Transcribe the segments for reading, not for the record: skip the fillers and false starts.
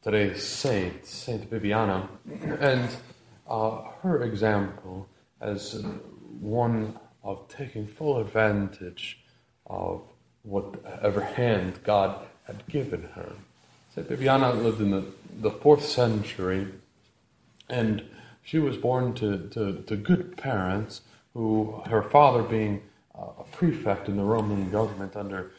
today's saint, Saint Bibiana, and her example as one of taking full advantage of whatever hand God had given her. Saint Bibiana lived in the 4th century, and she was born to good parents, who her father being a prefect in the Roman government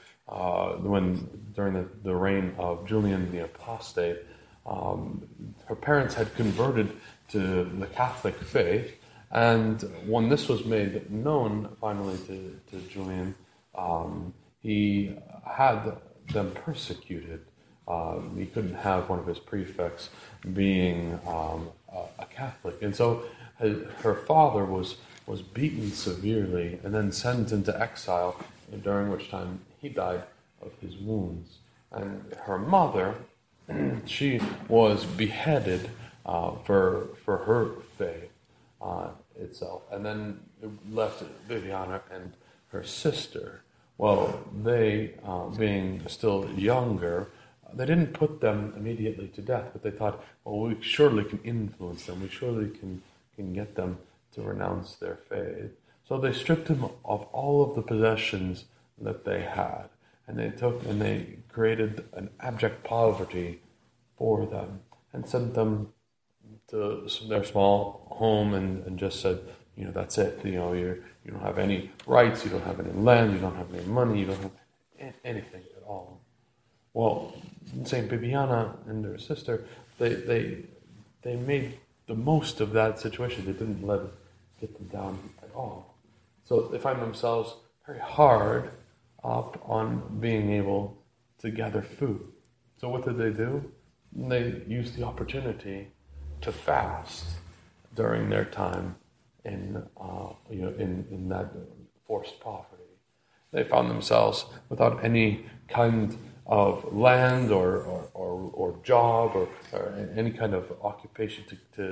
during the reign of Julian the Apostate. Her parents had converted to the Catholic faith, and when this was made known finally to Julian, he had them persecuted. He couldn't have one of his prefects being a Catholic, and so her father was beaten severely and then sent into exile, during which time he died of his wounds. And her mother, she was beheaded for her faith itself, and then left Bibiana and her sister. Well, they, being still younger, they didn't put them immediately to death, but they thought, well, we surely can influence them, we surely can get them to renounce their faith. So they stripped them of all of the possessions that they had, and they created an abject poverty for them, and sent them to their small home, and just said, that's it. You don't have any rights, you don't have any land, you don't have any money, you don't have anything at all. Well, Saint Bibiana and her sister, they made the most of that situation. They didn't let it get them down at all. So they find themselves very hard up on being able to gather food. So what did they do? They used the opportunity to fast during their time in that forced poverty. They found themselves without any kind of land or job or any kind of occupation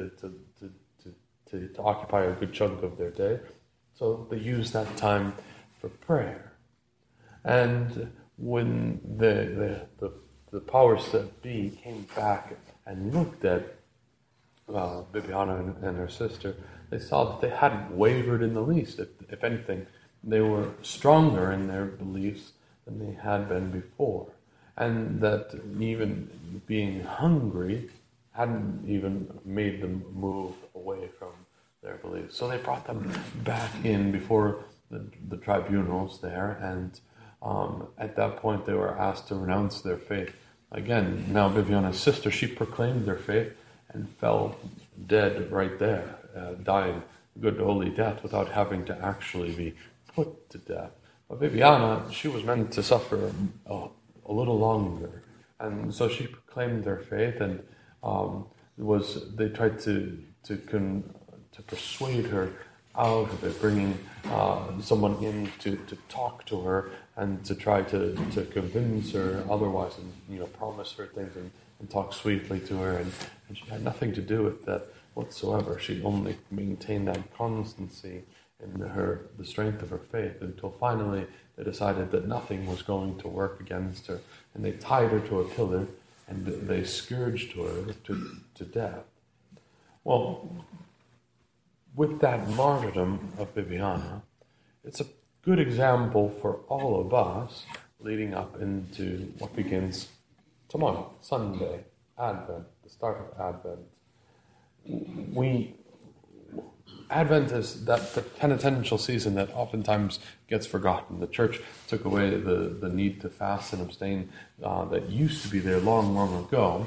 to occupy a good chunk of their day. So they used that time for prayer. And when the powers that be came back and looked at Bibiana and her sister, they saw that they hadn't wavered in the least. If anything, they were stronger in their beliefs than they had been before. And that even being hungry hadn't even made them move away from their beliefs. So they brought them back in before the tribunals there, and at that point they were asked to renounce their faith. Again, now Bibiana's sister, she proclaimed their faith and fell dead right there, dying a good holy death without having to actually be put to death. But Bibiana, she was meant to suffer a little longer, and so she proclaimed their faith, and they tried to persuade her out of it, bringing someone in to talk to her and to try to convince her otherwise, and promise her things and talk sweetly to her, and she had nothing to do with that whatsoever. She only maintained that constancy in the strength of her faith, until finally they decided that nothing was going to work against her, and they tied her to a pillar and they scourged her to death. Well, with that martyrdom of Bibiana, it's a good example for all of us leading up into what begins tomorrow, Sunday, Advent, the start of Advent. Advent is the penitential season that oftentimes gets forgotten. The church took away the need to fast and abstain that used to be there long, long ago.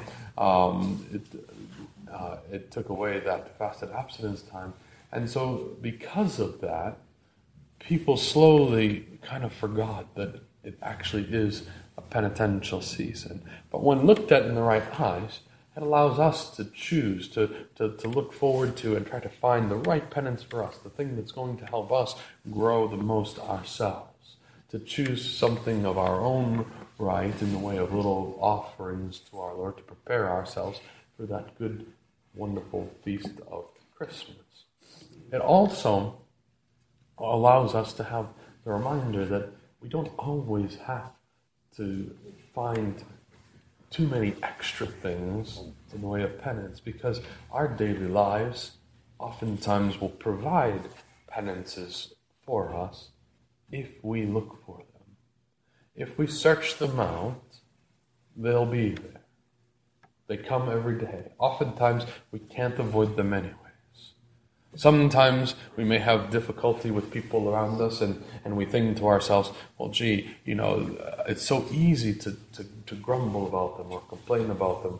It took away that fast and abstinence time. And so because of that, people slowly kind of forgot that it actually is a penitential season. But when looked at in the right eyes, it allows us to choose, to look forward to and try to find the right penance for us, the thing that's going to help us grow the most ourselves, to choose something of our own right in the way of little offerings to our Lord to prepare ourselves for that good, wonderful feast of Christmas. It also allows us to have the reminder that we don't always have to too many extra things in the way of penance, because our daily lives oftentimes will provide penances for us if we look for them. If we search them out, they'll be there. They come every day. Oftentimes, we can't avoid them anyways. Sometimes we may have difficulty with people around us, and we think to ourselves, well, gee, it's so easy to grumble about them or complain about them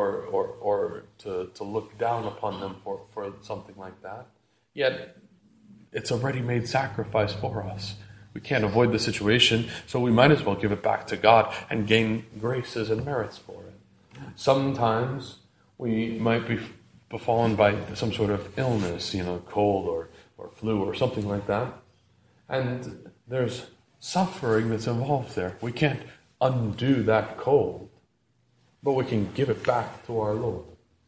or to look down upon them for something like that. Yet, it's a ready-made sacrifice for us. We can't avoid the situation, so we might as well give it back to God and gain graces and merits for it. Sometimes we might be befallen by some sort of illness, cold or flu or something like that. And there's suffering that's involved there. We can't undo that cold, but we can give it back to our Lord.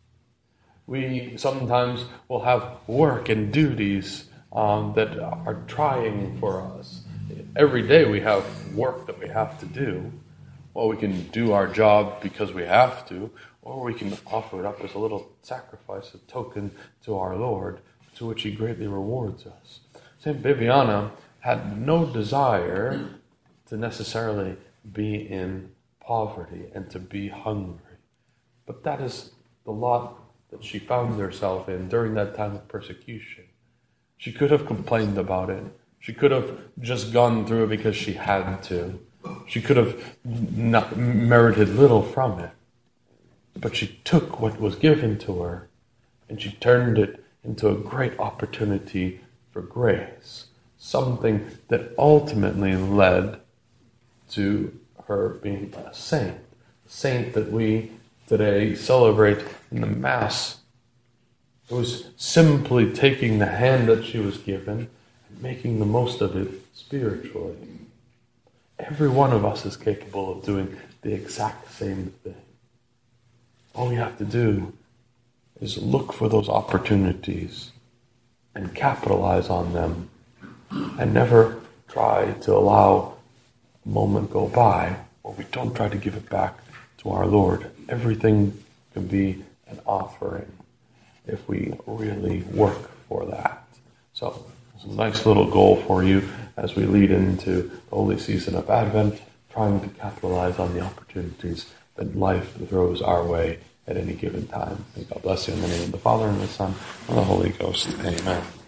We sometimes will have work and duties that are trying for us. Every day we have work that we have to do. Well, we can do our job because we have to, or we can offer it up as a little sacrifice, a token to our Lord, to which He greatly rewards us. St. Bibiana had no desire to necessarily be in poverty and to be hungry. But that is the lot that she found herself in during that time of persecution. She could have complained about it. She could have just gone through it because she had to. She could have not merited little from it. But she took what was given to her and she turned it into a great opportunity for grace. Something that ultimately led to her being a saint. A saint that we today celebrate in the Mass. It was simply taking the hand that she was given and making the most of it spiritually. Every one of us is capable of doing the exact same thing. All we have to do is look for those opportunities and capitalize on them and never try to allow a moment go by where we don't try to give it back to our Lord. Everything can be an offering if we really work for that. So it's a nice little goal for you as we lead into the holy season of Advent, trying to capitalize on the opportunities that life throws our way at any given time. May God bless you in the name of the Father, and the Son, and the Holy Ghost. Amen.